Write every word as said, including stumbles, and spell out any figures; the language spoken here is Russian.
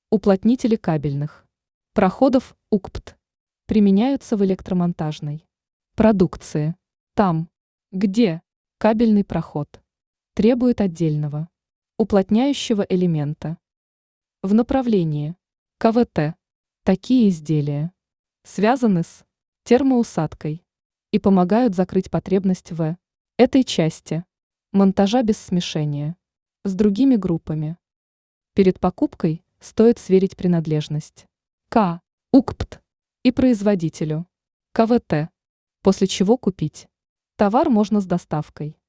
Уплотнители кабельных проходов УКПТ применяются в электромонтажной продукции. Там, где кабельный проход требует отдельного уплотняющего элемента. В направлении КВТ такие изделия связаны с термоусадкой и помогают закрыть потребность в этой части монтажа без смешения с другими группами. Перед покупкой стоит сверить принадлежность к УКПТ и производителю КВТ, после чего купить товар можно с доставкой.